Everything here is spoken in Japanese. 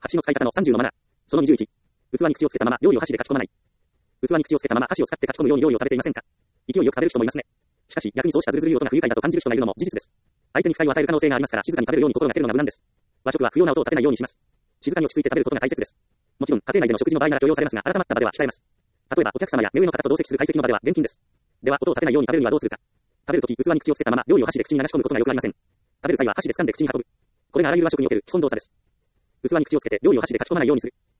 箸の使い方の30のマナー。その21。器に口をつけたまま料理を箸でかき込まない。器に口をつけたまま箸を使ってかき込むように料理を食べていませんか？勢いよく食べる人もいますね。しかし、逆にそうしたズルズルい音が不愉快だと感じる人がいるのも事実です。相手に不快を与える可能性がありますから、静かに食べるように心がけるのが無難です。和食は不要な音を立てないようにします。静かに落ち着いて食べることが大切です。もちろん、家庭内での食事の場合なら許容されますが、改まった場では控えます。例えば、お客様や目上の方と同席する会席の場では厳禁です。では、音を立てないように食べるにはどうするか。食べるとき、器に口をつけたまま料理を箸で口に流し込むことがよくありません。食べる際は箸で掴んで口に運ぶ。これがあらゆる和食における基本動作です。器に口をつけて料理を箸でかき込まないようにする。